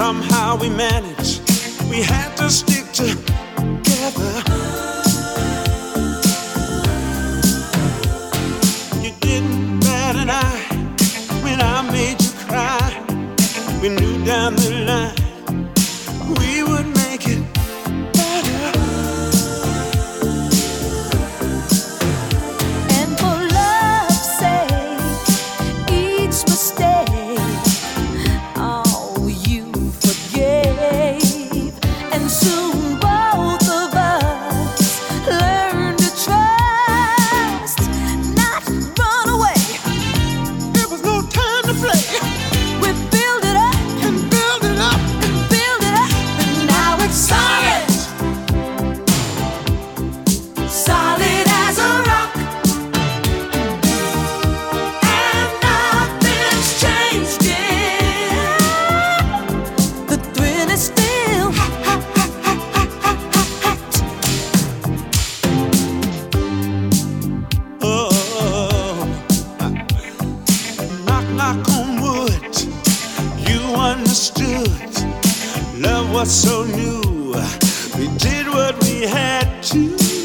somehow we managed. We had to stick together. You didn't bat an eye when I made you cry. We knew down the line we would make it better. And for love's sake, each mistake, oh, you forgave. And soon both of us learned to trust, not run away. There was no time to play. We build it up And build it up. and build it up, and now it's solid, solid as a rock. And nothing's changed it. The thrill is still hot. Oh, knock, knock on wood. You understood. Love was so new. We did what we had to.